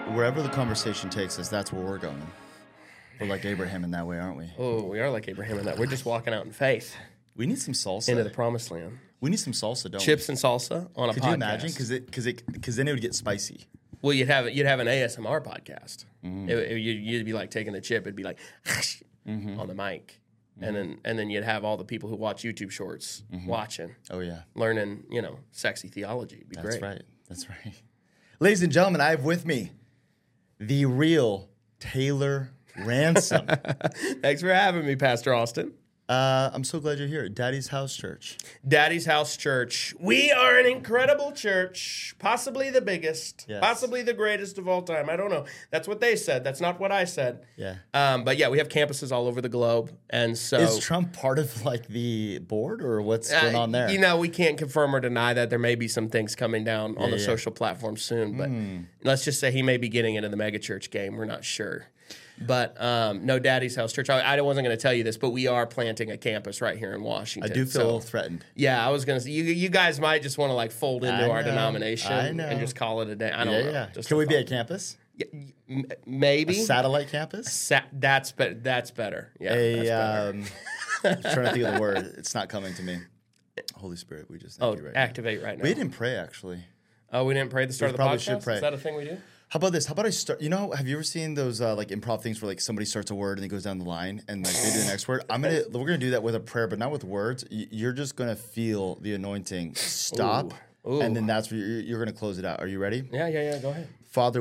wherever the conversation takes us, that's where we're going. We're like Abraham in that way, aren't we? Oh, we are like Abraham in that. We're just walking out in faith We need some salsa. into the promised land. We need some salsa, don't Chips and salsa on a we? Could podcast. you imagine? Because then it would get spicy. Well, you'd have an ASMR podcast. You'd be like taking the chip. It'd be like on the mic, and then you'd have all the people who watch YouTube shorts watching, Oh, yeah. learning, sexy theology. It'd be That's great. right. That's right. Ladies and gentlemen, I have with me the real Taylor Ransom. Thanks for having me, Pastor Austin. I'm so glad you're here. Daddy's House Church. Daddy's House Church. We are an incredible church, possibly the biggest, Yes. possibly the greatest of all time. I don't know. That's what they said. That's not what I said. Yeah. But yeah, we have campuses all over the globe, and so Is Trump part of like the board or what's going on there? We can't confirm or deny that. There may be some things coming down on the social platform soon, but let's just say he may be getting into the megachurch game. We're not sure. But no, Daddy's House Church. I wasn't going to tell you this, but we are planting a campus right here in Washington. I do feel a little threatened. Yeah, I was going to say, you guys might just want to like fold into our denomination know. and just call it a day. I don't know. Yeah. Just Can a we be thought. at campus? Maybe. Satellite campus? That's better. Yeah, that's better. I'm trying to think of the word. It's not coming to me. Holy Spirit, we just thank you right activate right now. now. We didn't pray, actually. Oh, we didn't pray at the start of the probably podcast? should pray. Is that a thing we do? How about this? How about I start? Have you ever seen those like improv things where like somebody starts a word and it goes down the line and like they do the next word? We're gonna do that with a prayer, but not with words. You're just gonna feel the anointing stop, Ooh. and then that's where you're gonna close it out. Are you ready? Yeah. Go ahead. Father,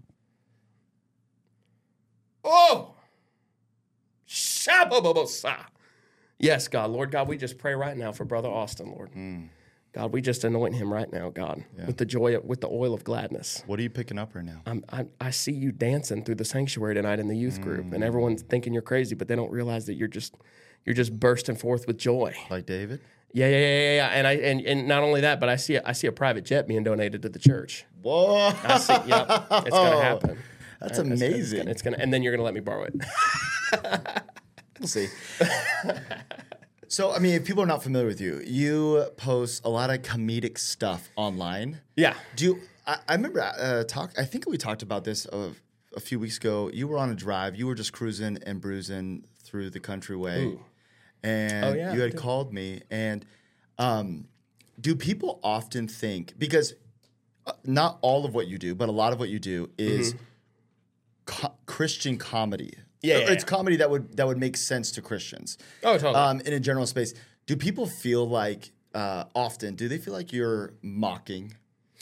Oh! Shabobobosa. Yes, God. Lord God, we just pray right now for Brother Austin, Lord. God, we just anoint him right now, God, with the oil of gladness. What are you picking up right now? I see you dancing through the sanctuary tonight in the youth group, and everyone's thinking you're crazy, but they don't realize that you're just bursting forth with joy. Like David? Yeah. And not only that, but I see a private jet being donated to the church. Whoa! I see. Yep, it's gonna happen. That's amazing. It's gonna, and then you're gonna let me borrow it. We'll see. So, I mean, if people are not familiar with you, you post a lot of comedic stuff online. Yeah. I remember I think we talked about this a few weeks ago. You were on a drive. You were just cruising and bruising through the countryway. Ooh. And yeah, you had called me. And do people often think, because not all of what you do, but a lot of what you do is Christian comedy. It's comedy that would make sense to Christians. Oh, totally. In a general space, do people feel like often? Do they feel like you're mocking,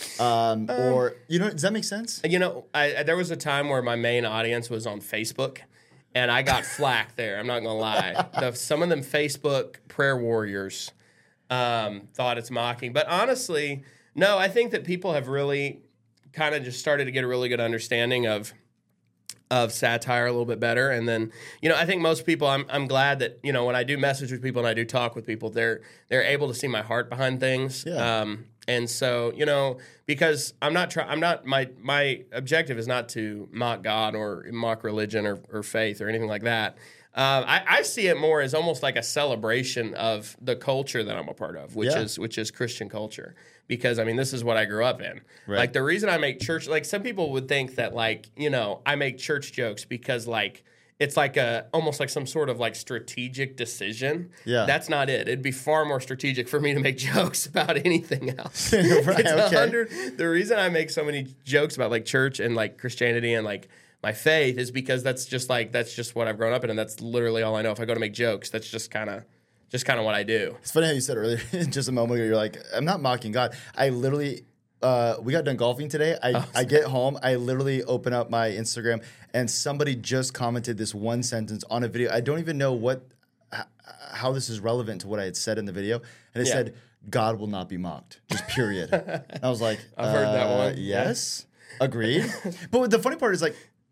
or does that make sense? There was a time where my main audience was on Facebook, and I got flack there. I'm not gonna lie. Some of them Facebook prayer warriors thought it's mocking, but honestly, no. I think that people have really kind of just started to get a really good understanding of satire a little bit better. And then, I think most people, I'm glad that, when I do message with people and I do talk with people, they're able to see my heart behind things. Yeah. And so, because my objective is not to mock God or mock religion or faith or anything like that. I see it more as almost like a celebration of the culture that I'm a part of, which is Christian culture. Because, this is what I grew up in. Right. Like, the reason I make church, like, some people would think that, like, I make church jokes because, like, it's like almost like some sort of, like, strategic decision. Yeah. That's not it. It'd be far more strategic for me to make jokes about anything else. Right, It's the reason I make so many jokes about, like, church and, like, Christianity and, like, my faith is because that's just what I've grown up in, and that's literally all I know. If I go to make jokes, that's just kind of what I do. It's funny how you said earlier, just a moment ago, you're like, I'm not mocking God. I literally, we got done golfing today. I get home, I literally open up my Instagram, and somebody just commented this one sentence on a video. I don't even know how this is relevant to what I had said in the video. And it said, God will not be mocked, just period. And I was like, I've heard that one. Yes, agreed. But the funny part is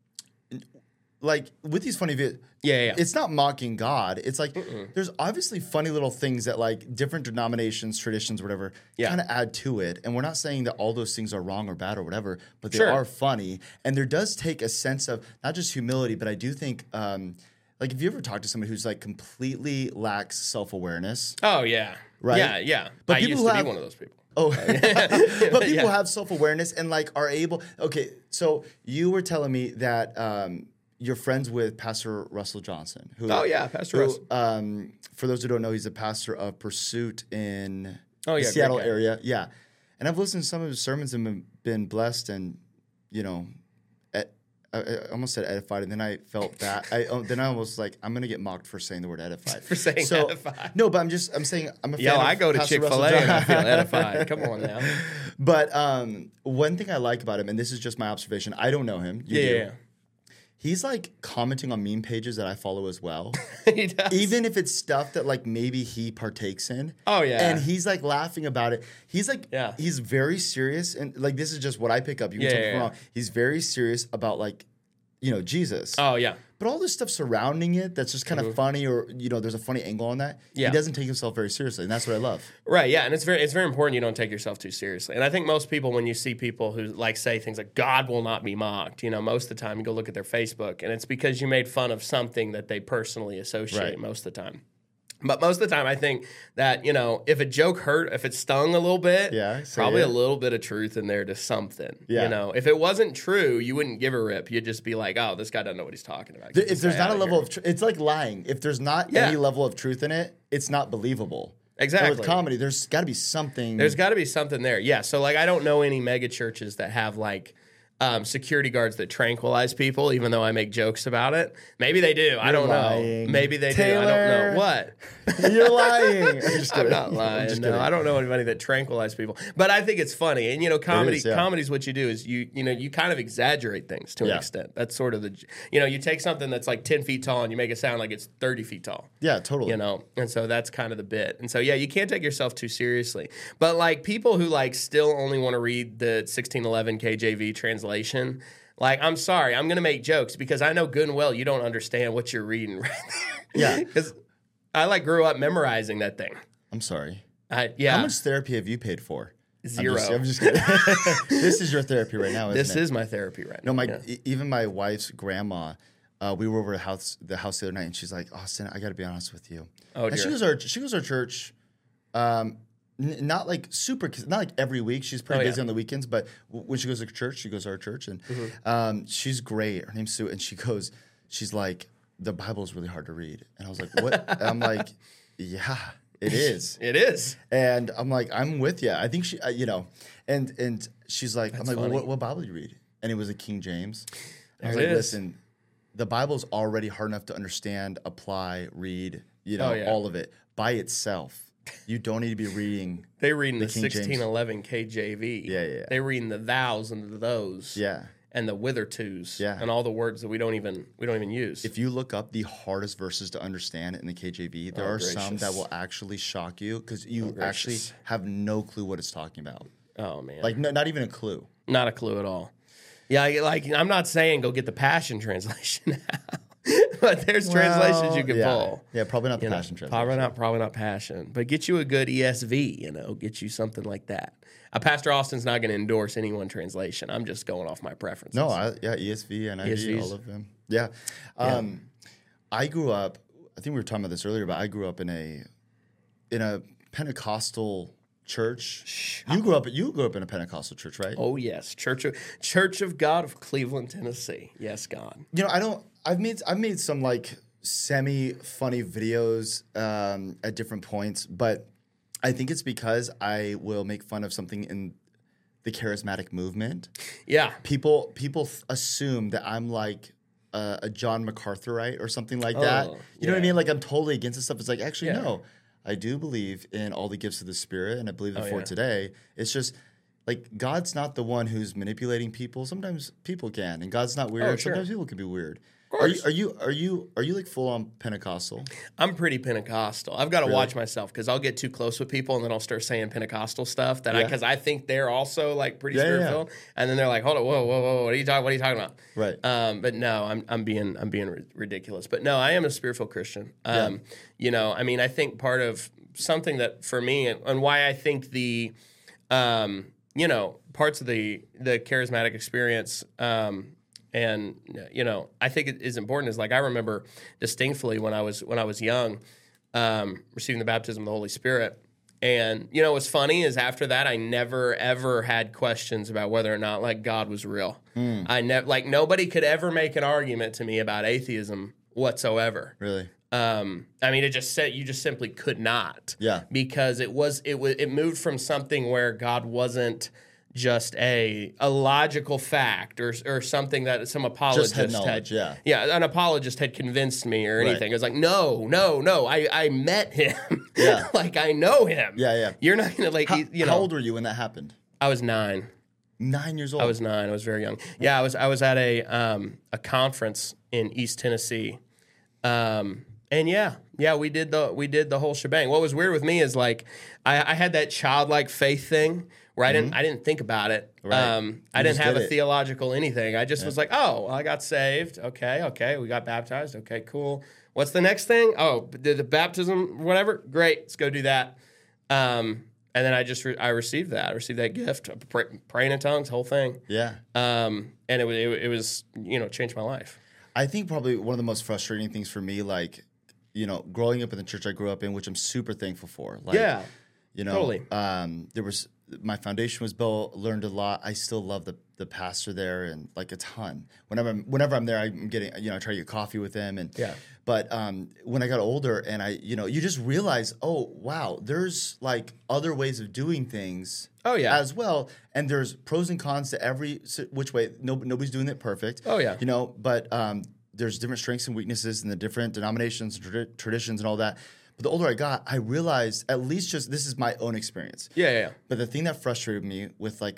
like with these funny videos, it's not mocking God. It's like there's obviously funny little things that like different denominations, traditions, whatever, kind of add to it. And we're not saying that all those things are wrong or bad or whatever, but they are funny. And there does take a sense of not just humility, but I do think like if you ever talk to somebody who's like completely lacks self-awareness. Oh yeah. Right? Yeah. But I people used who to have, be one of those people. Oh, but people have self-awareness and like are able. Okay, so you were telling me that you're friends with Pastor Russell Johnson. Who, Pastor Russell. For those who don't know, he's a pastor of Pursuit in the Seattle area. Yeah, and I've listened to some of his sermons and been blessed, and you know, I almost said edified, and then I felt bad. Then I was like, I'm gonna get mocked for saying the word edified. For saying edified. No, but I'm saying I'm a fan. Yo, of I go to Pastor Chick-fil-A and I feel edified. Come on now. But one thing I like about him, and this is just my observation, I don't know him. You do. He's like commenting on meme pages that I follow as well. He does. Even if it's stuff that like maybe he partakes in. Oh yeah. And he's like laughing about it. He's like, he's very serious. And like, this is just what I pick up. You can tell me if I'm wrong. He's very serious about like, you know, Jesus. Oh yeah. But all this stuff surrounding it that's just kind of funny, or you know, there's a funny angle on that. He doesn't take himself very seriously, and that's what I love. Right, yeah, and it's very important you don't take yourself too seriously. And I think most people, when you see people who like say things like God will not be mocked, you know, most of the time you go look at their Facebook, and it's because you made fun of something that they personally associate most of the time. But most of the time, I think that, you know, if a joke hurt, if it stung a little bit, probably a little bit of truth in there to something. Yeah. You know, if it wasn't true, you wouldn't give a rip. You'd just be like, oh, this guy doesn't know what he's talking about. If there's not a level of truth, it's like lying. If there's not any level of truth in it, it's not believable. Exactly. And with comedy, there's got to be something. There's got to be something there. Yeah. So, like, I don't know any mega churches that have, like, security guards that tranquilize people, even though I make jokes about it. Maybe they do. I don't know. Maybe they Taylor, do. I don't know. What? You're lying. I'm not lying. No, I don't know anybody that tranquilizes people. But I think it's funny. And, you know, comedy is what you do is you kind of exaggerate things to an extent. That's sort of you take something that's like 10 feet tall and you make it sound like it's 30 feet tall. Yeah, totally. You know, and so that's kind of the bit. And so, yeah, you can't take yourself too seriously. But, like, people who, like, still only want to read the 1611 KJV translation, like, I'm sorry, I'm going to make jokes because I know good and well you don't understand what you're reading right there. Yeah. Because I, like, grew up memorizing that thing. I'm sorry. How much therapy have you paid for? 0. I'm just kidding. This is your therapy right now, isn't it? This is my therapy right now. No, even my wife's grandma, we were over at the house the other night, and she's like, Austin, I got to be honest with you. Oh, dear. And she goes to our church, not like not like every week. She's pretty busy on the weekends, but when she goes to church, she goes to our church, and she's great. Her name's Sue, and she's like, the Bible is really hard to read, and I was like, what? And I'm like, yeah, it is. It is, and I'm like, I'm with you. I think she, you know, and she's like, I'm like, well, what Bible do you read? And it was a King James. I was like, listen, the Bible's already hard enough to understand, apply, read, you know, all of it by itself. You don't need to be reading. They reading the 1611 KJV. Yeah. They reading the thous and the those. Yeah. And the withertos. Yeah. And all the words that we don't even use. If you look up the hardest verses to understand in the KJV, there are some that will actually shock you because you actually have no clue what it's talking about. Oh man. Like not even a clue. Not a clue at all. Yeah, like I'm not saying go get the Passion Translation out. But there's translations you can pull. Yeah, probably not the Passion translation. Probably not Passion. But get you a good ESV, you know, get you something like that. Pastor Austin's not going to endorse any one translation. I'm just going off my preferences. No, ESV and NIV, all of them. Yeah. I grew up, I think we were talking about this earlier, but I grew up in a Pentecostal church. You grew up in a Pentecostal church, right? Oh yes, Church of God of Cleveland, Tennessee. Yes, God. You know, I've made some like semi-funny videos at different points, but I think it's because I will make fun of something in the charismatic movement. Yeah. People assume that I'm like a John MacArthurite or something like that. You know what I mean? Like I'm totally against this stuff. It's like, actually, no. I do believe in all the gifts of the Spirit, and I believe that for today. It's just like God's not the one who's manipulating people. Sometimes people can, and God's not weird. Sometimes people can be weird. Are you like full on Pentecostal? I'm pretty Pentecostal. I've got to watch myself because I'll get too close with people and then I'll start saying Pentecostal stuff because I think they're also like pretty spirit filled, and then they're like, hold on, whoa, what are you talking about? Right. But no, I'm being ridiculous. But no, I am a spiritual Christian. You know, I mean, I think part of something that for me and why I think the you know, parts of the charismatic experience. And you know, I think it is important. Is like I remember distinctly when I was young, receiving the baptism of the Holy Spirit, And, you know, what's funny is after that, I never, ever had questions about whether or not, like, God was real. I never, like, nobody could ever make an argument to me about atheism whatsoever. Really? I mean, it just said you just simply could not. Yeah. Because it moved from something where God wasn't just a logical fact or something that some apologist Just had knowledge, an apologist had convinced me or anything. Right. It was like, no, I met him. Yeah. Like, I know him. Yeah. You're not gonna like How old were you when that happened? I was 9. 9 years old. I was 9. I was very young. Yeah, I was at a conference in East Tennessee. And we did the whole shebang. What was weird with me is like I had that childlike faith thing where I didn't think about it. Right. I didn't have a theological anything. I just was like, oh, I got saved. Okay, we got baptized. Okay, cool. What's the next thing? Oh, the baptism, whatever. Great, let's go do that. And then I received that. I received that gift, praying in tongues, whole thing. Yeah. And it was changed my life. I think probably one of the most frustrating things for me, like, growing up in the church I grew up in, which I'm super thankful for. Like, totally. My foundation was built, learned a lot. I still love the pastor there and like a ton. Whenever I'm there, I'm getting, I try to get coffee with him But when I got older and you just realize, oh, wow, there's like other ways of doing things as well. And there's pros and cons to every which way. Nobody's doing it perfect. Oh, yeah. But there's different strengths and weaknesses in the different denominations, traditions and all that. But the older I got, I realized, at least just this is my own experience. Yeah. But the thing that frustrated me with like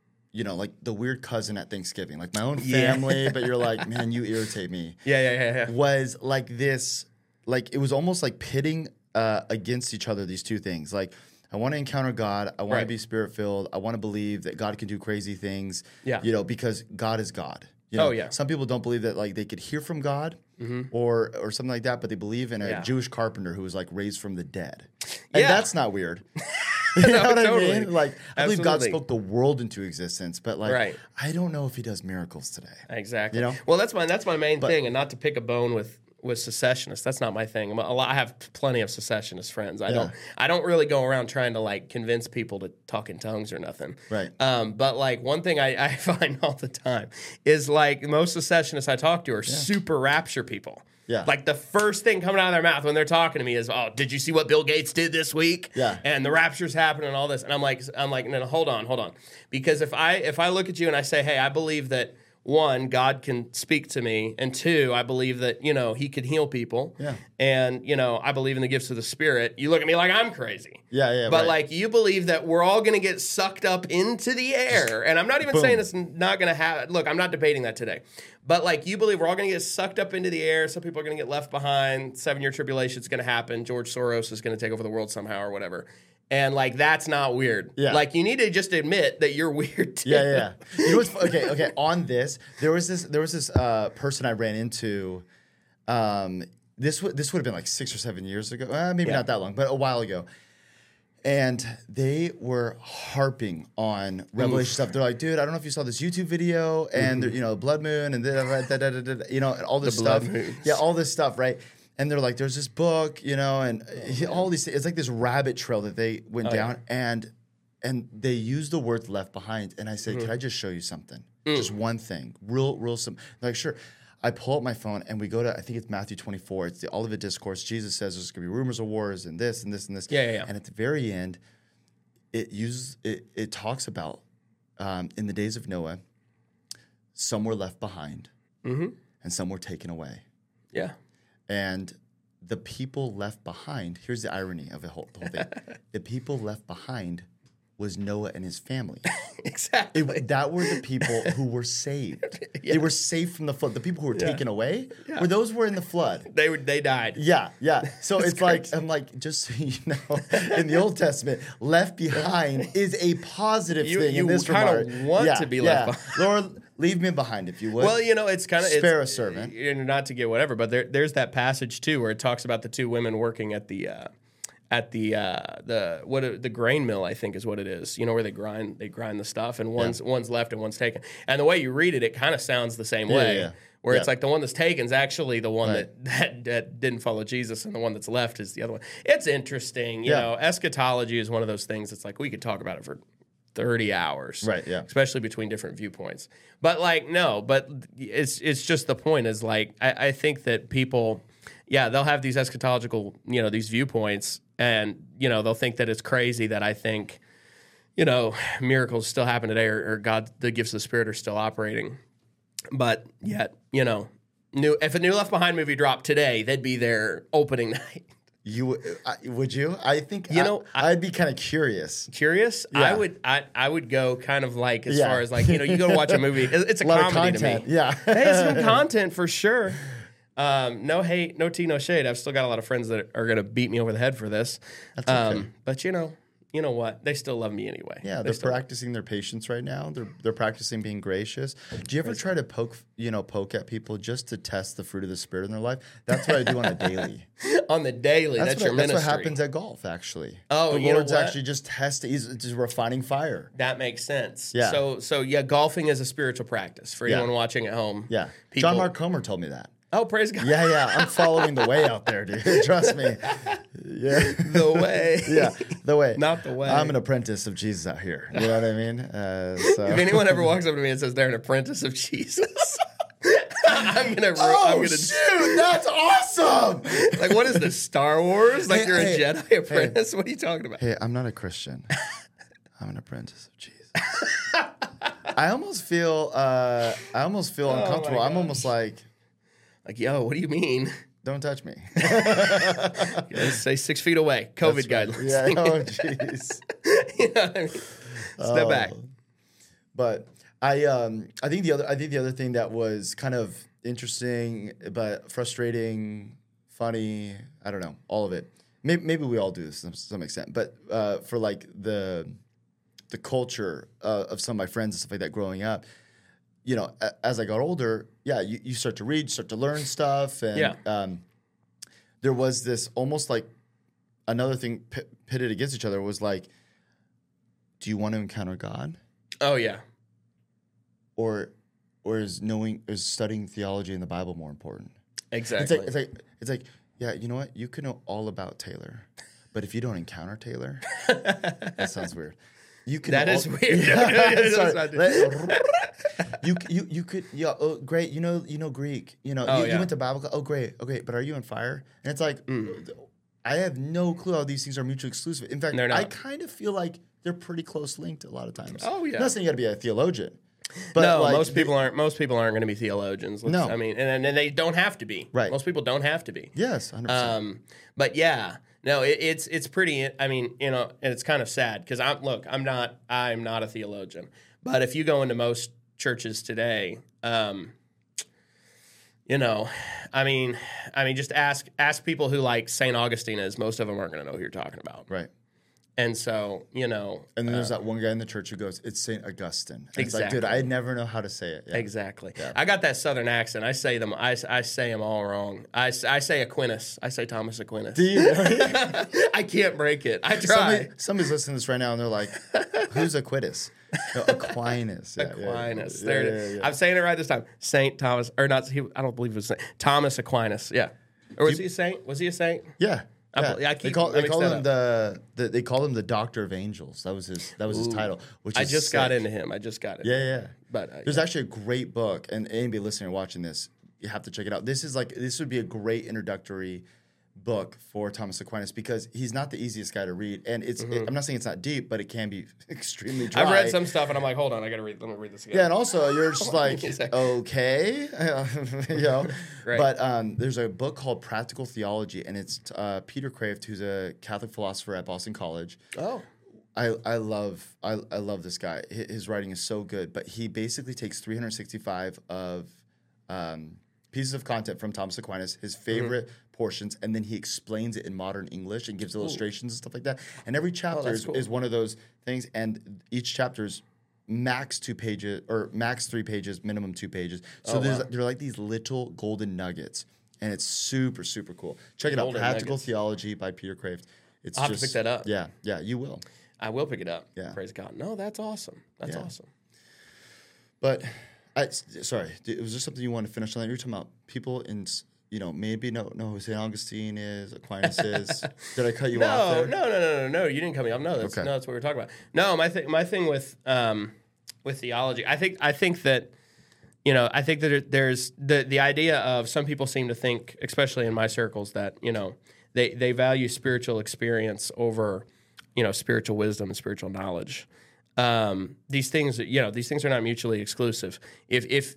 the weird cousin at Thanksgiving, like my own family, but you're like, man, you irritate me. Yeah. Was like this, like it was almost like pitting against each other, these two things. Like, I want to encounter God. I want to be spirit filled. I want to believe that God can do crazy things. Yeah. Because God is God. Some people don't believe that like they could hear from God or something like that, but they believe in a Jewish carpenter who was like raised from the dead. And that's not weird. You know what I mean? Like, I believe God spoke the world into existence, but like, I don't know if he does miracles today. Exactly. Well, that's my main thing, and not to pick a bone with secessionists. That's not my thing. I have plenty of secessionist friends. I don't really go around trying to like convince people to talk in tongues or nothing. Right. But like one thing I find all the time is like most secessionists I talk to are super rapture people. Yeah. Like the first thing coming out of their mouth when they're talking to me is, "Oh, did you see what Bill Gates did this week?" Yeah. And the rapture's happening and all this. And I'm like, no, hold on. Because if I look at you and I say, "Hey, I believe that 1, God can speak to me, and 2, I believe that, he could heal people. Yeah. And, I believe in the gifts of the Spirit." You look at me like I'm crazy. Yeah. But like you believe that we're all going to get sucked up into the air. And I'm not even saying it's not going to happen. Look, I'm not debating that today. But like you believe we're all going to get sucked up into the air. Some people are going to get left behind. 7-year tribulation is going to happen. George Soros is going to take over the world somehow or whatever. And like that's not weird. Yeah. Like you need to just admit that you're weird too. Yeah. You know what's okay. On this, there was this person I ran into. This would have been like 6 or 7 years ago. Maybe not that long, but a while ago. And they were harping on Revelation stuff. They're like, dude, I don't know if you saw this YouTube video and blood moon and and all this stuff. Yeah, all this stuff, right? And they're like, there's this book, and all these things. It's like this rabbit trail that they went down, and they used the word left behind. And I said, can I just show you something? Just one thing. Real simple. They're like, sure. I pull up my phone, and we go to, I think it's Matthew 24. It's the Olivet Discourse. Jesus says there's going to be rumors of wars and this and this and this. Yeah. And at the very end, it talks about, in the days of Noah, some were left behind, and some were taken away. Yeah. And the people left behind, here's the irony of the whole thing. The people left behind was Noah and his family. Exactly. That were the people who were saved. They were saved from the flood. The people who were taken away, were in the flood. They died. Yeah. So it's crazy. Like, I'm like, just so you know, in the Old Testament, left behind is a positive thing in this regard. You kind of want to be left behind. Lord, leave me behind if you would. Well, it's kind of spare a servant. Not to get whatever, but there's that passage too where it talks about the 2 women working at the grain mill, I think is what it is. Where they grind the stuff, and one's left and one's taken. And the way you read it, it kind of sounds the same way. where Yeah. it's like the one that's taken is actually the one Right. that didn't follow Jesus, and the one that's left is the other one. It's interesting. You Yeah. know, eschatology is one of those things that's like we could talk about it for 30 hours. Right, yeah. Especially between different viewpoints. But like, no, but it's just the point is like, I think that people, yeah, they'll have these eschatological, you know, these viewpoints, and, you know, they'll think that it's crazy that I think, you know, miracles still happen today, or God, the gifts of the Spirit are still operating. But yet, you know, if a new Left Behind movie dropped today, they'd be their opening night. Would you? I think I'd be kind of curious. Curious? Yeah. I would go kind of like as Yeah. far as like, you know, you go to watch a movie. It's a lot of comedy to content. me. Yeah. Hey, some content for sure. No hate, no tea, no shade. I've still got a lot of friends that are going to beat me over the head for this. That's okay. But you know what? They still love me anyway. Yeah, they're practicing their patience right now. They're practicing being gracious. Do you ever try to poke at people just to test the fruit of the Spirit in their life? That's what I do on a daily. On the daily, that's your ministry. That's what happens at golf, actually. Oh, the you know Lord's what? actually just testing. He's just refining fire. That makes sense. Yeah. So yeah, golfing is a spiritual practice for anyone watching at home. Yeah. People, John Mark Comer told me that. Oh, praise God. Yeah. I'm following the way out there, dude. Trust me. Yeah. The way. Yeah, the way. Not the way. I'm an apprentice of Jesus out here. You know what I mean? So. If anyone ever walks up to me and says they're an apprentice of Jesus, I'm gonna. Shoot, that's awesome. Like, what is this, Star Wars? Like, you're a hey, Jedi apprentice? What are you talking about? Hey, I'm not a Christian. I'm an apprentice of Jesus. I almost feel uncomfortable. my I'm almost like, yo, what do you mean? don't touch me. Stay 6 feet away. COVID guidelines. Yeah. Oh, jeez. You know what I mean? Step back. But I think the other thing that was kind of interesting but frustrating, funny, I don't know, all of it. Maybe we all do this to some extent, but for like the culture of some of my friends and stuff like that growing up, you know, as I got older, you start to read, start to learn stuff, and there was this almost like another thing pitted against each other was like, do you want to encounter God? Oh yeah. Or is studying theology in the Bible more important? Exactly. It's like, yeah, you know what? You can know all about Taylor, but if you don't encounter Taylor, that sounds weird. That is weird. You could oh great, you know Greek, you went to Bible class. Oh great, okay, but are you on fire? And it's like I have no clue how these things are mutually exclusive. In fact, I kind of feel like they're pretty close linked a lot of times. Oh yeah. I'm not saying you got to be a theologian. But no, like, most people aren't going to be theologians. No. I mean, and they don't have to be. Right. Most people don't have to be. Yes, 100%. But yeah, no, it's pretty. I mean, you know, and it's kind of sad because I'm not a theologian. But if you go into most churches today, you know, I mean, just ask people who like St. Augustine is. Most of them aren't going to know who you're talking about. Right. And so, you know. And then there's that one guy in the church who goes, it's St. Augustine. And Exactly. It's like, dude, I never know how to say it. Yeah. Exactly. Yeah. I got that Southern accent. I say them all wrong. I say Aquinas. I say Thomas Aquinas. Do you really? I can't break it. I try. Somebody's listening to this right now and they're like, who's Aquinas? No, Aquinas. Yeah, Aquinas. Yeah. There it is. Yeah. I'm saying it right this time. Saint Thomas, or not, I don't believe it was Saint. Thomas Aquinas. Yeah. Or was he a saint? Was he a saint? Yeah. I They call him they call him the Doctor of Angels. That was his title. Which I is just sick. got into him. I just got it. Yeah. But there's actually a great book, and anybody listening or watching this, you have to check it out. This would be a great introductory book for Thomas Aquinas because he's not the easiest guy to read, and I'm not saying it's not deep, but it can be extremely dry. I've read some stuff, and I'm like, hold on, let me read this again. Yeah, and also you're just like, Exactly. okay, you know. Right. But there's a book called Practical Theology, and it's Peter Kraft, who's a Catholic philosopher at Boston College. Oh. I love this guy. His writing is so good, but he basically takes 365 of pieces of content from Thomas Aquinas, his favorite portions, and then he explains it in modern English and gives illustrations and stuff like that. And every chapter is one of those things, and each chapter is max 2 pages or max 3 pages, minimum 2 pages. So they're like these little golden nuggets, and it's super, super cool. Check it out, Practical Theology by Peter Kraft. I'll have to pick that up. Yeah, you will. I will pick it up. Yeah. Praise God. No, that's awesome. That's awesome. But Sorry, was there something you wanted to finish on? You were talking about people in, maybe know who St. Augustine is, Aquinas is. Did I cut you off there? No. You didn't cut me off. No, that's what we were talking about. No, my thing with theology, I think that. I think that there's the idea of some people seem to think, especially in my circles, that they value spiritual experience over spiritual wisdom and spiritual knowledge. These things are not mutually exclusive. If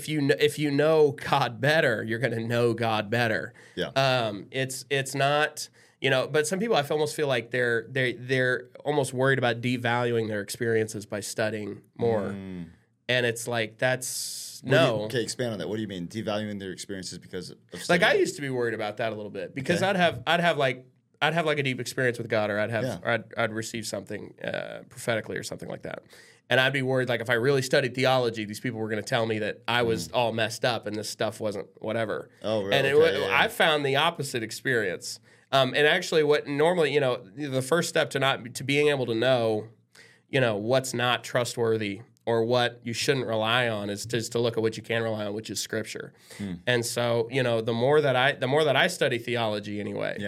you know God better, you're going to know God better. Yeah. It's not. But some people almost feel like they're almost worried about devaluing their experiences by studying more, and it's like that's. No. Okay, expand on that. What do you mean devaluing their experiences because of studying? Like I used to be worried about that a little bit because I'd have like a deep experience with God, or I'd receive something prophetically or something like that, and I'd be worried like if I really studied theology, these people were going to tell me that I was all messed up and this stuff wasn't whatever. Oh, really? And I found the opposite experience. And actually, what normally the first step to being able to know what's not trustworthy or what you shouldn't rely on is just to look at what you can rely on, which is Scripture. And so, the more that I study theology, anyway,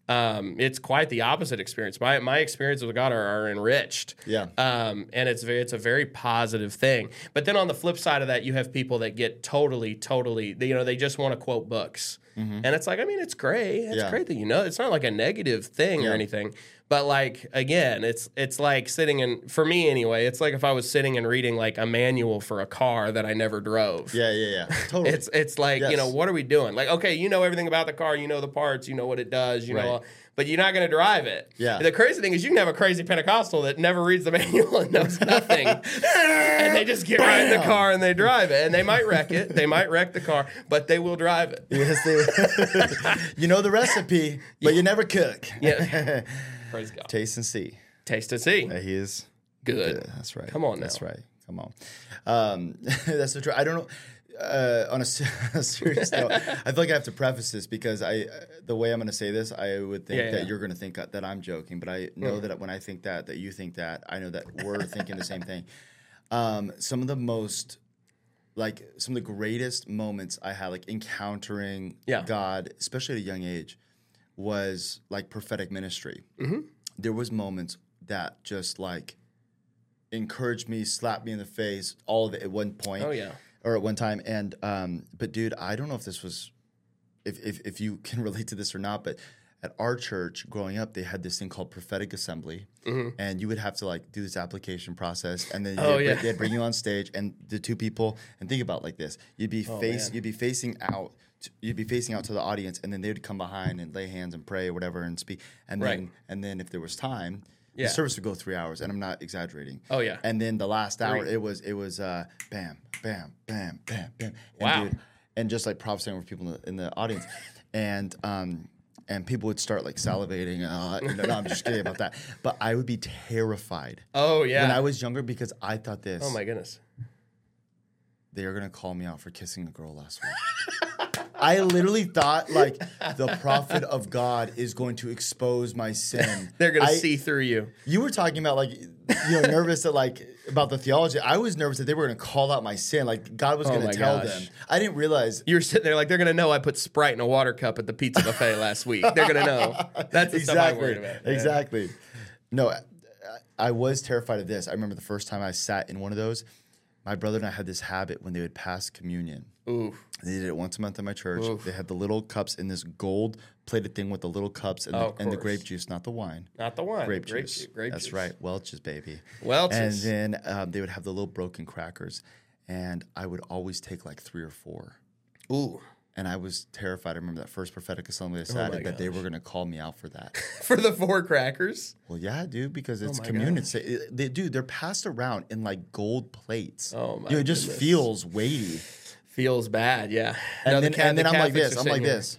it's quite the opposite experience. My experiences with God are enriched. Yeah. And it's a very positive thing. But then on the flip side of that, you have people that get totally, they just want to quote books. And it's like, it's great. It's great that it's not like a negative thing or anything. But like again, it's like sitting for me anyway. It's like if I was sitting and reading like a manual for a car that I never drove. Yeah. Totally. It's like what are we doing? Like okay, you know everything about the car, you know the parts, you know what it does, you know, but you're not going to drive it. Yeah. And the crazy thing is you can have a crazy Pentecostal that never reads the manual and knows nothing, and they just get right in the car and they drive it, and they might wreck it. They might wreck the car, but they will drive it. Yes, they. You know the recipe, but you never cook. Yeah. Praise God. Taste and see. Taste and see. He is good. Yeah, that's right. Come on now. That's right. Come on. That's so true. I don't know. On a serious note, I feel like I have to preface this because the way I'm going to say this, I would think that you're going to think that I'm joking, but I know that when I think that you think that, I know that we're thinking the same thing. Some of the greatest moments I had, like encountering God, especially at a young age, was like prophetic ministry. There was moments that just like encouraged me, slapped me in the face, all of it at one point. Oh yeah. Or at one time. And but dude, I don't know if this was if you can relate to this or not, but at our church growing up, they had this thing called prophetic assembly. And you would have to like do this application process, and then they'd bring you on stage, and the two people, and think about it like this. You'd be facing out to the audience, and then they would come behind and lay hands and pray or whatever and speak. And then if there was time, the service would go 3 hours, and I'm not exaggerating. Oh yeah. And then the last hour, it was bam, bam, bam, bam, bam. And wow. Dude, and just like prophesying with people in the audience, and people would start like salivating. No, I'm just kidding about that. But I would be terrified. Oh yeah. When I was younger, because I thought this. Oh my goodness. They are gonna call me out for kissing a girl last week. I literally thought like the prophet of God is going to expose my sin. They're going to see through you. You were talking about like, nervous that like about the theology. I was nervous that they were going to call out my sin. Like God was going to tell them. I didn't realize. You were sitting there like they're going to know I put Sprite in a water cup at the pizza buffet last week. They're going to know. That's the stuff I'm worried about. Yeah. Exactly. No, I was terrified of this. I remember the first time I sat in one of those. My brother and I had this habit when they would pass communion. Ooh. They did it once a month at my church. Oof. They had the little cups in this gold plated thing with the little cups and, the grape juice, not the wine. Not the wine. Grape juice. That's juice. right. Welch's, baby. Welch's. And then they would have the little broken crackers. And I would always take like 3 or 4. Ooh. And I was terrified. I remember that first prophetic assembly I sat at that they were going to call me out for that. For the 4 crackers? Well, yeah, dude, because it's communion. They're passed around in like gold plates. Oh, my It just feels weighty. Feels bad, yeah. And then I'm like this. I'm like this.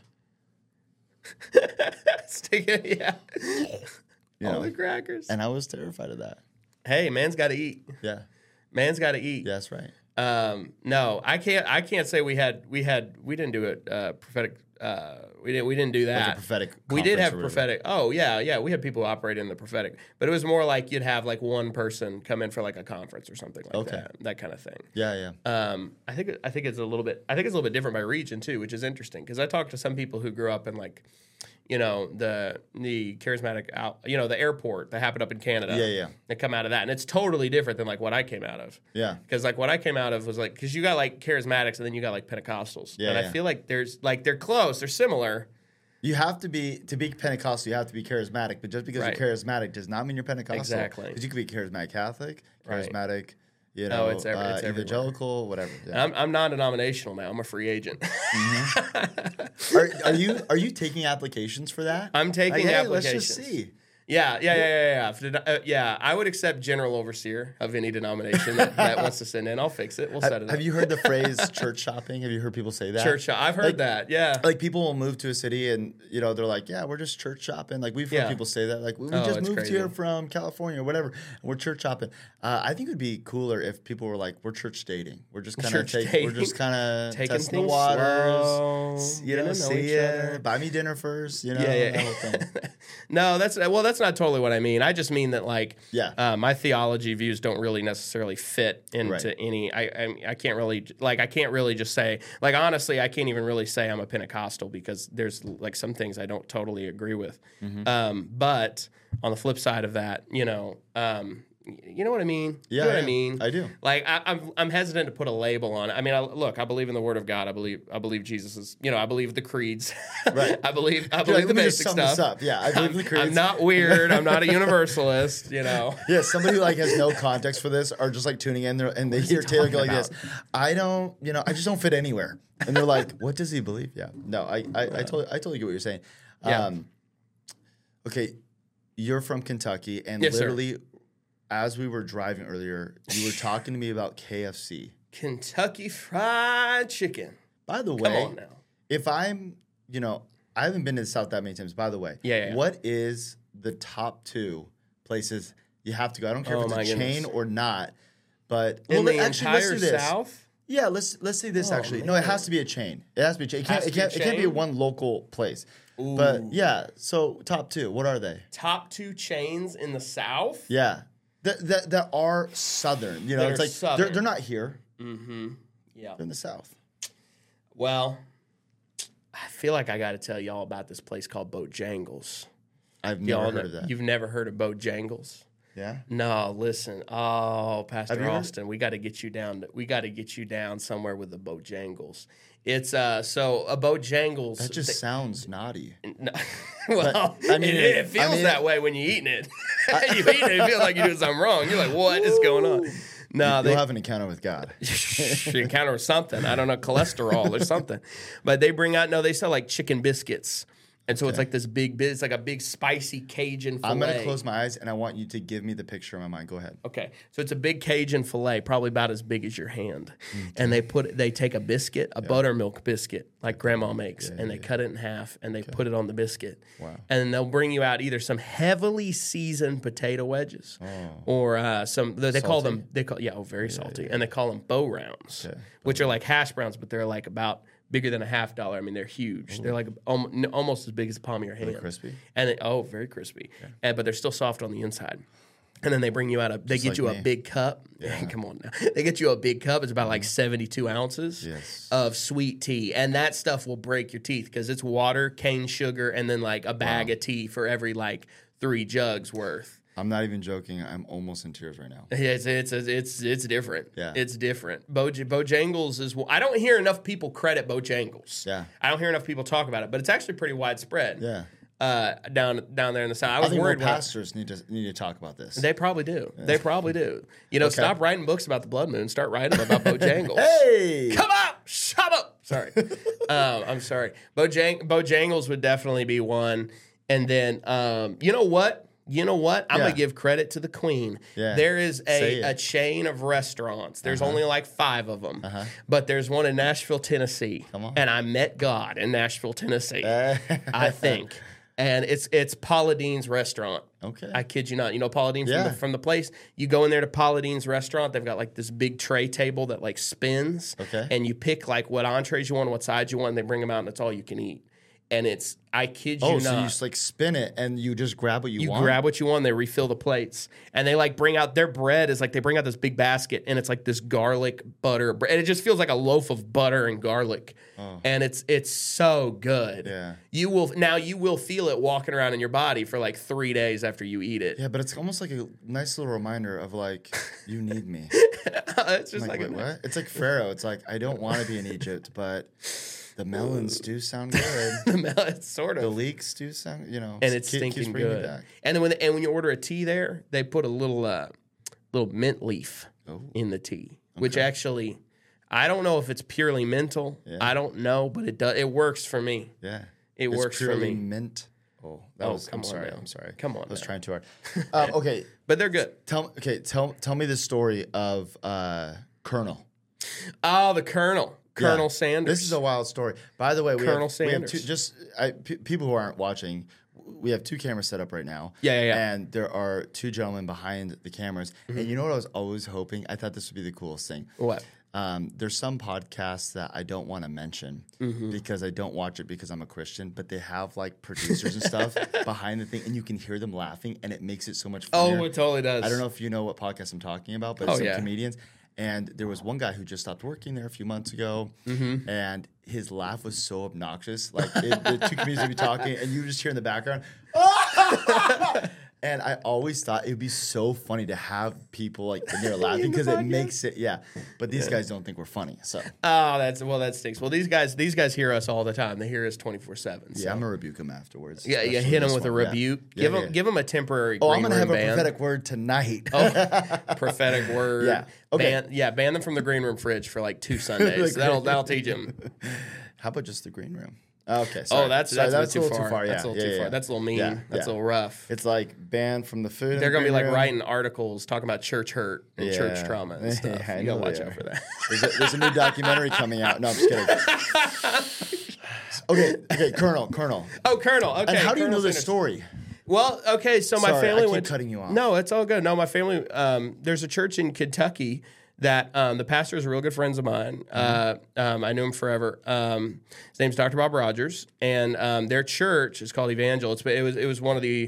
Yeah. All the crackers. And I was terrified of that. Hey, man's got to eat. Yeah. Man's got to eat. Yeah, that's right. No, I can't say we didn't do a prophetic We didn't do that. Like a prophetic. We did have conference or prophetic. Oh yeah. We had people who operate in the prophetic, but it was more like you'd have like one person come in for like a conference or something like that kind of thing. Yeah, yeah. I think it's a little bit. I think it's a little bit different by region too, which is interesting because I talked to some people who grew up in like, you know, the charismatic out, you know, the airport that happened up in Canada. Yeah. That come out of that, and it's totally different than like what I came out of. Yeah. Because like what I came out of was like because you got like charismatics and then you got like Pentecostals. Yeah. And I feel like there's like they're close, they're similar. You have to be Pentecostal. You have to be charismatic, but just because you're charismatic does not mean you're Pentecostal. Exactly. Because you could be charismatic Catholic, charismatic. Right. You know, it's evangelical, whatever. Yeah. I'm non-denominational now. I'm a free agent. Mm-hmm. Are you taking applications for that? I'm taking applications. Let's just see. Yeah. I would accept general overseer of any denomination that wants to send in. I'll fix it. We'll set it up. Have you heard the phrase church shopping? Have you heard people say that? Church shopping. I've heard that. Yeah. Like people will move to a city and you know they're like, yeah, we're just church shopping. Like we've heard people say that. Like we just moved here from California or whatever, and we're church shopping. I think it would be cooler if people were like, we're church dating. We're just kind of taking testing the waters. You know, see it. Buy me dinner first. You know, that whole thing. No, that's not totally what I mean. I just mean that like my theology views don't really necessarily fit into any. I can't really just say like honestly I can't even really say I'm a Pentecostal because there's like some things I don't totally agree with. But on the flip side of that, you know what I mean? Yeah, you know what I mean? I do. Like I'm hesitant to put a label on it. I mean, I believe in the Word of God. I believe Jesus is. You know, I believe the creeds. Right. I believe the basic stuff. This up. Yeah, I believe the creeds. I'm not weird. I'm not a universalist. You know. Yeah, somebody who like has no context for this are just like tuning in there and they hear Taylor go like this. I just don't fit anywhere. And they're like, what does he believe? Yeah. No, I totally get what you're saying. Okay, you're from Kentucky, and literally. Sir. As we were driving earlier, you were talking to me about KFC. Kentucky Fried Chicken. By the way, come on now. If I'm, I haven't been to the South that many times. By the way, what is the top 2 places you have to go? I don't care if it's a chain or not, but in the entire South. Yeah, let's say this actually. Man. No, it has to be a chain. It has to be a chain. It can't be one local place. Ooh. But yeah, so top 2. What are they? Top 2 chains in the South. Yeah. That are Southern, it's like Southern. They're not here. Mm-hmm. Yeah, they're in the South. Well, I feel like I got to tell y'all about this place called Bojangles. I've never heard of that. You've never heard of Bojangles? Yeah. No, listen. Oh, Pastor Austin, we got to get you down. We got to get you down somewhere with the Bojangles. It's so a Bojangles. That just sounds naughty. No, well, but, it feels that way when you're eating it. You eat it, it feels like you're doing something wrong. You're like, what is going on? No, you'll have an encounter with God. Encounter with something. I don't know, cholesterol or something. But they bring out. No, they sell like chicken biscuits. And so it's like this it's like a big spicy Cajun filet. I'm going to close my eyes and I want you to give me the picture in my mind. Go ahead. Okay. So it's a big Cajun filet, probably about as big as your hand. Mm-hmm. And they take a biscuit, a buttermilk biscuit like grandma makes, and they cut it in half and they put it on the biscuit. Wow. And then they'll bring you out either some heavily seasoned potato wedges or some, they call them, very salty. And they call them bow rounds, which are like hash browns, but they're like about bigger than $50. I mean, they're huge. Ooh. They're like almost as big as the palm of your hand. Very crispy. And very crispy. Okay. But they're still soft on the inside. And then they bring you out they get you a big cup. Yeah. Come on now. They get you a big cup. It's about like 72 ounces of sweet tea. And that stuff will break your teeth because it's water, cane sugar, and then like a bag of tea for every like 3 jugs worth. I'm not even joking. I'm almost in tears right now. It's different. Yeah. It's different. Bojangles is. I don't hear enough people credit Bojangles. Yeah. I don't hear enough people talk about it, but it's actually pretty widespread. Yeah. Down there in the South. I was think worried. More pastors need to talk about this. They probably do. Yeah. They probably do. Stop writing books about the blood moon. Start writing them about Bojangles. Hey, come up, shut up. Sorry, I'm sorry. Bojangles would definitely be one. And then you know what? I'm going to give credit to the queen. Yeah. There is a chain of restaurants. There's only like 5 of them. But there's one in Nashville, Tennessee. Come on. And I met God in Nashville, Tennessee. I think. And it's Paula Deen's restaurant. Okay. I kid you not. You know Paula Deen from the place? You go in there to Paula Deen's restaurant. They've got like this big tray table that like spins. Okay. And you pick like what entrees you want, what sides you want, and they bring them out, and it's all you can eat. And it's, I kid you not. Oh, so you just like spin it and you just grab what you want? You grab what you want, they refill the plates. And they like bring out, their bread is like, they bring out this big basket and it's like this garlic butter bread. And it just feels like a loaf of butter and garlic. Oh. And it's so good. Yeah. You will feel it walking around in your body for like 3 days after you eat it. Yeah, but it's almost like a nice little reminder of like, you need me. It's just like wait, what? It's like Pharaoh. It's like, I don't want to be in Egypt, but the melons do sound good. The melons, sort of. The leeks do sound, you know. And it's stinking good. And then when you order a tea there, they put a little mint leaf in the tea, which actually, I don't know if it's purely mental. Yeah. I don't know, but it works for me. Yeah. It works for me. Mint. Oh, I'm sorry. Come on. I was trying too hard. Okay. But they're good. Tell me the story of Colonel. Oh, the Colonel. Colonel Sanders. This is a wild story. By the way, Sanders. We have people who aren't watching, we have 2 cameras set up right now. Yeah. And there are 2 gentlemen behind the cameras. Mm-hmm. And you know what I was always hoping? I thought this would be the coolest thing. What? There's some podcasts that I don't want to mention because I don't watch it because I'm a Christian, but they have like producers and stuff behind the thing, and you can hear them laughing, and it makes it so much funnier. Oh, it totally does. I don't know if you know what podcast I'm talking about, but it's some comedians. And there was one guy who just stopped working there a few months ago, and his laugh was so obnoxious. Like the 2 comedians would be talking, and you just hear in the background, and I always thought it would be so funny to have people like in there laughing because it makes it, But these guys don't think we're funny, so. Oh, that stinks. Well, these guys hear us all the time. They hear us 24/7. So. Yeah, I'm gonna rebuke them afterwards. Yeah, hit them with a rebuke. Give them a temporary. I'm gonna have ban. a prophetic word tonight. Prophetic word. Yeah. Okay. Ban them from the green room fridge for like 2 Sundays. That'll teach them. How about just the green room? Okay. Sorry. Oh, that's a little too far. Yeah. That's a little too far. That's a little mean. That's a little rough. It's like banned from the food. They're gonna be like writing articles talking about church hurt and church trauma and stuff. Yeah, you gotta watch out for that. There's a new documentary coming out. No, I'm just kidding. Okay, Colonel. Oh, Colonel. Okay. And how do you know this story? Well, okay, so my family went. Cutting you off. No, it's all good. No, my family. There's a church in Kentucky that the pastor is real good friends of mine. I knew him forever. His name's Dr. Bob Rogers, and their church is called Evangel. It was one of the.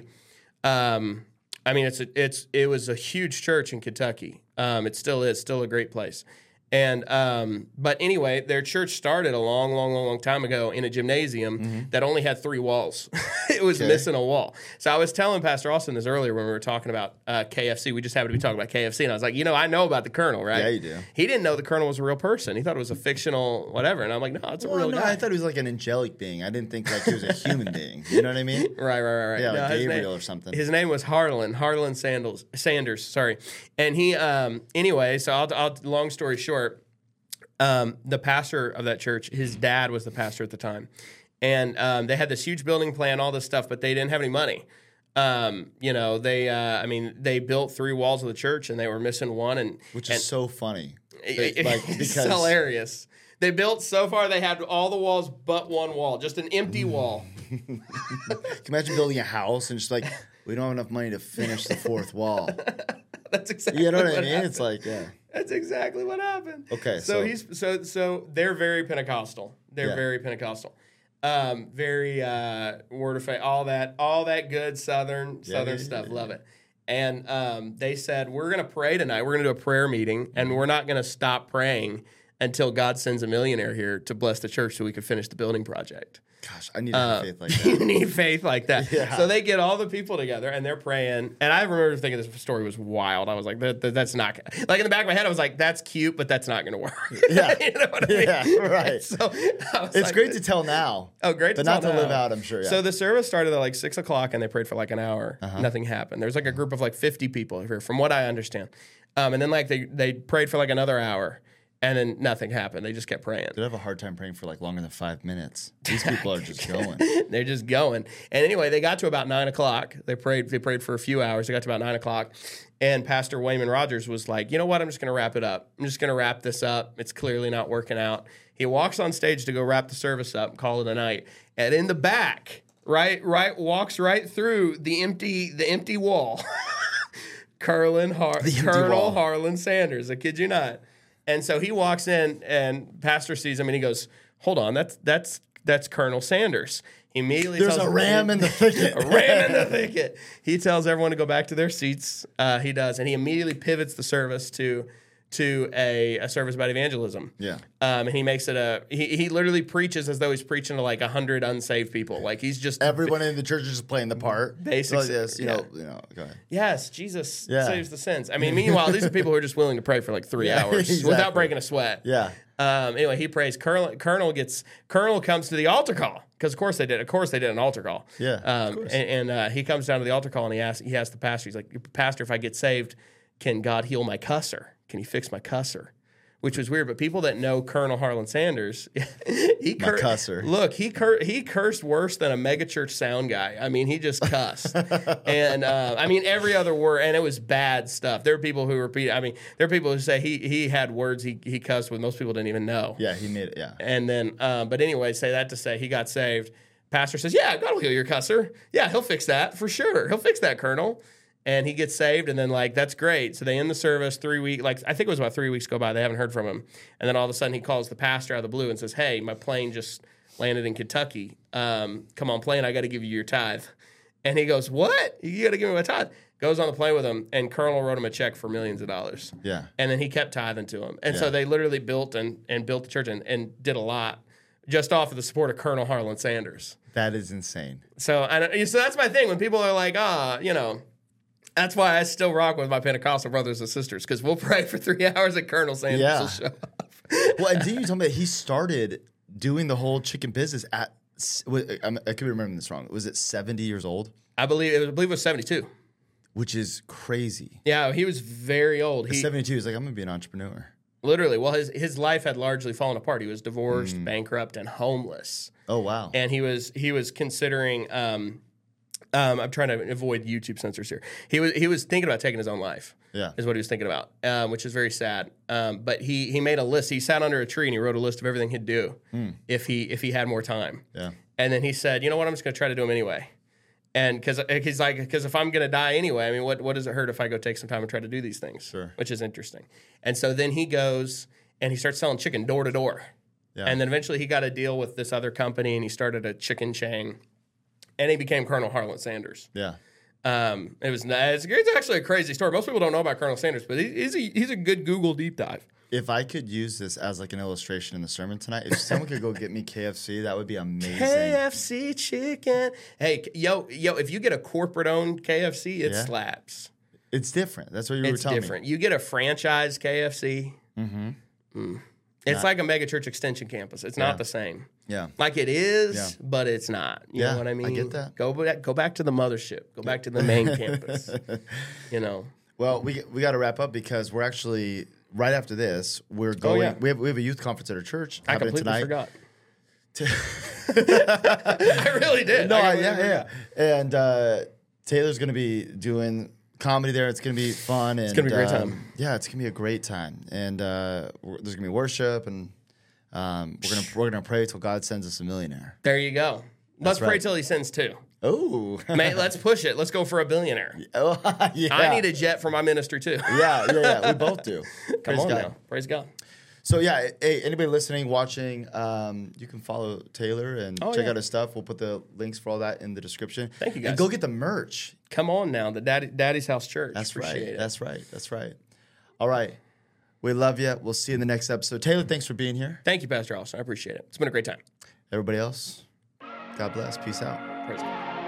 It was a huge church in Kentucky. It still is, still a great place. And but anyway, their church started a long time ago in a gymnasium that only had 3 walls. It was missing a wall. So I was telling Pastor Austin this earlier when we were talking about KFC. We just happened to be talking about KFC, and I was like, I know about the Colonel, right? Yeah, you do. He didn't know the Colonel was a real person. He thought it was a fictional whatever. And I'm like, no, it's a real guy. I thought he was like an angelic being. I didn't think like he was a human being. You know what I mean? Right. Yeah, like Gabriel or something. His name was Harlan Sanders. Sorry. And he anyway. So I'll long story short. The pastor of that church, his dad was the pastor at the time. And they had this huge building plan, all this stuff, but they didn't have any money. They built 3 walls of the church and they were missing one. Which is so funny. It's hilarious. They built so far, they had all the walls but one wall, just an empty wall. Can you imagine building a house and just like, we don't have enough money to finish the 4th wall. That's exactly what I mean? Happened. It's like, That's exactly what happened. Okay, so they're very Pentecostal. They're very Pentecostal. Very word of faith, all that good Southern stuff. Love it. And they said, we're going to pray tonight. We're going to do a prayer meeting, and we're not going to stop praying until God sends a millionaire here to bless the church so we can finish the building project. Gosh, I need to have faith like that. You need faith like that. Yeah. So they get all the people together and they're praying. And I remember thinking this story was wild. I was like, that's not like in the back of my head. I was like, that's cute, but that's not going to work. Yeah, you know what I mean? Yeah, right. So it's great to tell now. Oh, great, but not to live out. I'm sure. Yeah. So the service started at like 6:00 and they prayed for like an hour. Nothing happened. There's like a group of like 50 people here, from what I understand. And then like they prayed for like another hour. And then nothing happened. They just kept praying. They have a hard time praying for like longer than 5 minutes. These people are just going. They're just going. And anyway, they got to about 9:00. They prayed for a few hours. They got to about 9:00. And Pastor Wayman Rogers was like, you know what? I'm just going to wrap it up. I'm just going to wrap this up. It's clearly not working out. He walks on stage to go wrap the service up and call it a night. And in the back, walks right through the empty wall. Colonel Harlan Sanders, I kid you not. And so he walks in, and pastor sees him, and he goes, "Hold on, that's Colonel Sanders." He immediately There's a ram in the thicket. A ram in the thicket. He tells everyone to go back to their seats. He does, and he immediately pivots the service to a service about evangelism. Yeah. And he makes it he literally preaches as though he's preaching to like 100 unsaved people. Like he's just everyone in the church is just playing the part. Basically, like this, you know, go ahead. Yes, Jesus saves the sins. I mean, meanwhile, these are people who are just willing to pray for like 3 hours without breaking a sweat. Yeah. Anyway, he prays. Colonel comes to the altar call because of course they did. Of course they did an altar call. Yeah. And he comes down to the altar call and he asks the pastor. He's like, "Pastor, if I get saved, can God heal my cusser? Can he fix my cusser?" Which was weird, but people that know Colonel Harlan Sanders, cusser. Look, he cursed worse than a megachurch sound guy. I mean, he just cussed, and I mean every other word, and it was bad stuff. There are people who repeat. I mean, there are people who say he had words he cussed with most people didn't even know. Yeah, he made it. Yeah, and then, but anyway, say that to say he got saved. Pastor says, "Yeah, God will heal your cusser. Yeah, he'll fix that for sure. He'll fix that, Colonel." And he gets saved, and then, like, that's great. So they end the service 3 weeks. Like, I think it was about 3 weeks go by. They haven't heard from him. And then all of a sudden he calls the pastor out of the blue and says, "Hey, my plane just landed in Kentucky. Come on, plane, I got to give you your tithe." And he goes, "What? You got to give me my tithe?" Goes on the plane with him, and Colonel wrote him a check for millions of dollars. Yeah. And then he kept tithing to him. And so they literally built and built the church and did a lot just off of the support of Colonel Harlan Sanders. That is insane. So that's my thing. When people are like, you know, that's why I still rock with my Pentecostal brothers and sisters, because we'll pray for 3 hours and Colonel Sanders will show up. Well, and didn't you tell me that he started doing the whole chicken business at, I could be remembering this wrong, was it 70 years old? I believe it was 72. Which is crazy. Yeah, he was very old. 72, he's like, "I'm going to be an entrepreneur." Literally. Well, his life had largely fallen apart. He was divorced, bankrupt, and homeless. Oh, wow. And he was considering... I'm trying to avoid YouTube censors here. He was thinking about taking his own life. Yeah, is what he was thinking about, which is very sad. But he made a list. He sat under a tree and he wrote a list of everything he'd do if he had more time. Yeah, and then he said, "You know what? I'm just going to try to do them anyway." And because if I'm going to die anyway, I mean, what does it hurt if I go take some time and try to do these things? Sure, which is interesting. And so then he goes and he starts selling chicken door to door. Yeah, and then eventually he got a deal with this other company and he started a chicken chain. And he became Colonel Harlan Sanders. Yeah, it's actually a crazy story. Most people don't know about Colonel Sanders, but he's a good Google deep dive. If I could use this as like an illustration in the sermon tonight, if someone could go get me KFC, that would be amazing. KFC chicken. Hey, yo, if you get a corporate-owned KFC, it slaps. It's different. That's what you were telling me. It's different. You get a franchise KFC. It's like a megachurch extension campus. It's not the same. Yeah. Like it is, but it's not. You know what I mean? I get that. Go back to the mothership. Go back to the main campus. You know. Well, we got to wrap up because we're actually right after this. We're going. We have a youth conference at our church. I completely tonight. forgot. I really did. No, yeah. And Taylor's going to be doing comedy there. It's going to be fun. And, it's going to be a great time. Yeah, it's going to be a great time. And there's going to be worship, and we're gonna pray till God sends us a millionaire. There you go. Let's pray till He sends two. Oh, man, let's push it. Let's go for a billionaire. Oh, yeah. I need a jet for my ministry too. Yeah. We both do. Come on now. Praise God. So yeah, hey, anybody listening, watching, you can follow Taylor and check out his stuff. We'll put the links for all that in the description. Thank you, guys. And go get the merch. Come on now, the Daddy's House Church. That's right. That's right. All right. We love you. We'll see you in the next episode. Taylor, thanks for being here. Thank you, Pastor Allison. I appreciate it. It's been a great time. Everybody else, God bless. Peace out. Praise God.